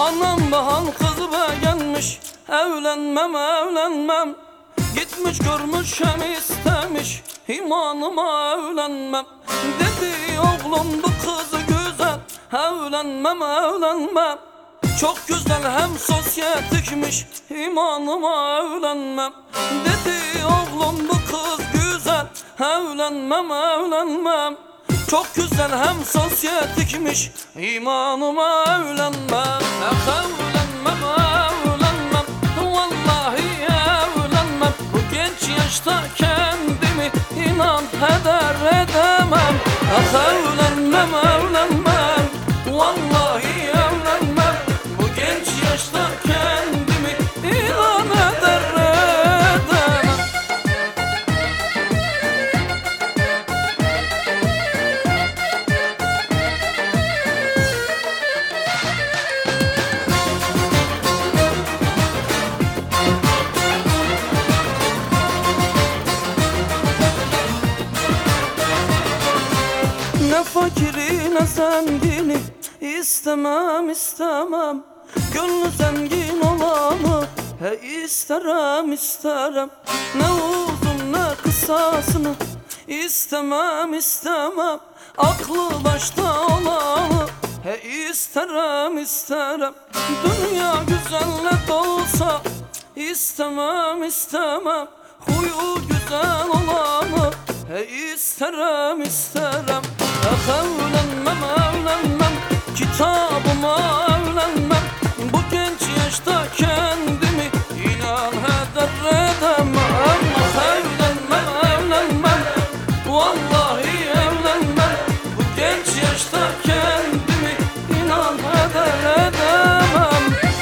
Anam bahan kızı beğenmiş, evlenmem evlenmem. Gitmiş görmüş hem istemiş, imanıma evlenmem. Dedi oğlum bu kızı güzel, evlenmem evlenmem. Çok güzel hem sosyetikmiş, imanıma evlenmem. Dedi oğlum bu kız güzel, evlenmem evlenmem. Çok güzel hem sosyetikmiş, imanıma evlenmem. Evlenmem evlenmem, vallahi evlenmem. Bu genç yaşta kendimi inan heder edemem. Evlenmem evlenmem, vallahi evlenmem. Bu genç yaşta kendimi inan heder edemem. Ne fakiri ne zengini istemem istemem. Gönlü zengin olanı he isterim isterim. Ne uzun ne kısasını istemem istemem. Aklı başta olanı he isterim isterim. Dünya güzelle dolsa istemem istemem. Huyu güzel olanı he isterim isterim. Evlenmem evlenmem, kitabıma evlenmem. Bu genç yaşta kendimi inan heder edemem. Evlenmem evlenmem, vallahi evlenmem. Bu genç yaşta kendimi inan heder edemem.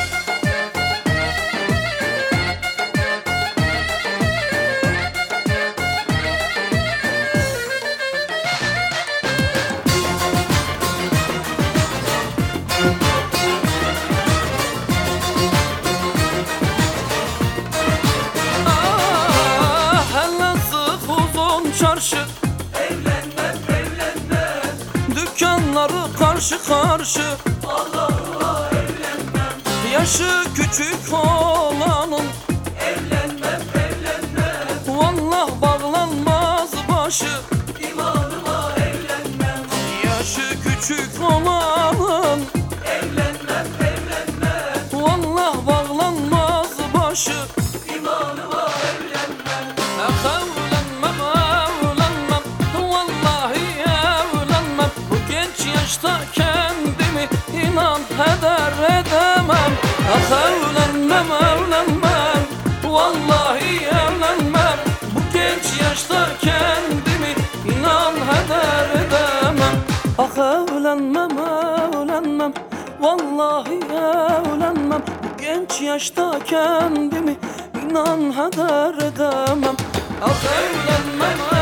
Çarşı Evlenmem evlenmem, dükkanları karşı karşı. Allah Allah evlenmem. Yaşı küçük olanın Evlenmem evlenmem, vallah bağlanmaz başı. imanıma evlenmem. Yaşı küçük olanın Evlenmem evlenmem, vallah bağlanmaz başı. imanıma evlenmem. Evlenmem evlenmem, vallahi evlenmem. Bu genç yaşta kendimi inan heder edemem. Evlenmem evlenmem, vallahi evlenmem. Bu genç yaşta kendimi inan heder edemem. Evlenmem evlenmem, vallahi evlenmem. Bu genç yaşta kendimi inan heder edemem. Evlenmem